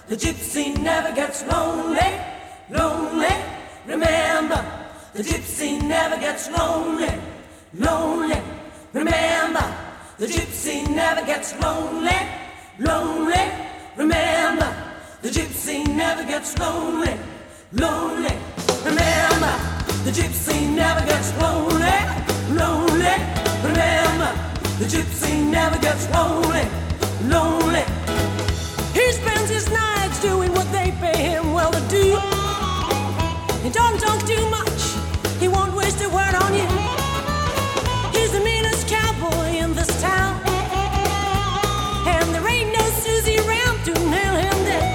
the gypsy never gets lonely, lonely. Remember, the gypsy never gets lonely, lonely. Remember, the gypsy never gets lonely, lonely. Remember, the gypsy never gets lonely, lonely. Remember, the gypsy never gets lonely, lonely. Remember, the gypsy never gets lonely, lonely. He spends his nights doing what they pay him well to do. He don't talk too much, he won't waste a word on you. He's the meanest cowboy in this town, and there ain't no Susie around to nail him down.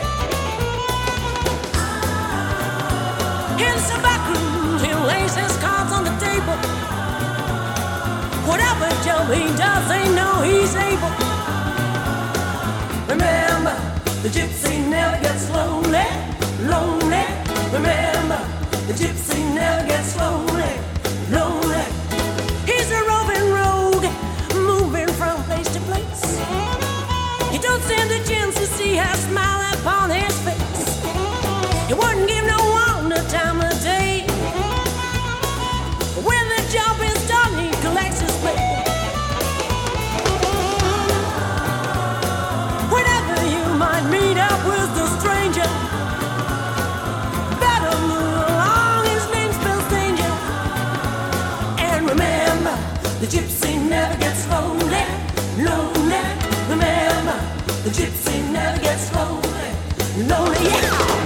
In the back room, he lays his cards on the table. Whatever job he does, they know he's able. Remember, the gypsy never gets lonely, lonely. Remember, the gypsy never gets lonely, lonely. He's a roving rogue, moving from place to place. He don't stand a chance to see her smile upon his face. He wouldn't give no one the time of day. When the job is done, he collects his pay. Whenever you might meet up with the stranger, better move along, his name spells danger. And remember, the gypsy never gets lonely, lonely. Remember, the gypsy never gets lonely, lonely, yeah.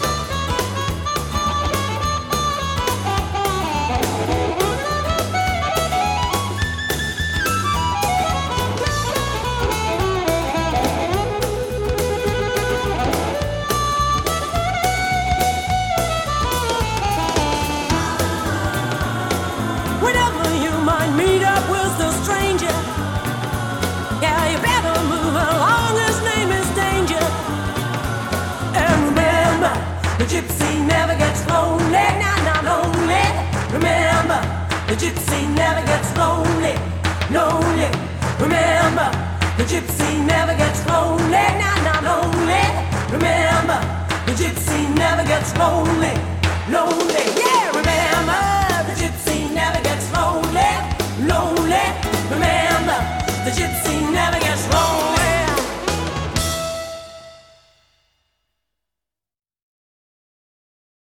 Meet up with the stranger, yeah, you better move along, his name is danger. And remember, the gypsy never gets lonely, not lonely. Remember, the gypsy never gets lonely, lonely. Remember, the gypsy never gets lonely, not lonely. Remember, the gypsy never gets lonely, lonely, yeah.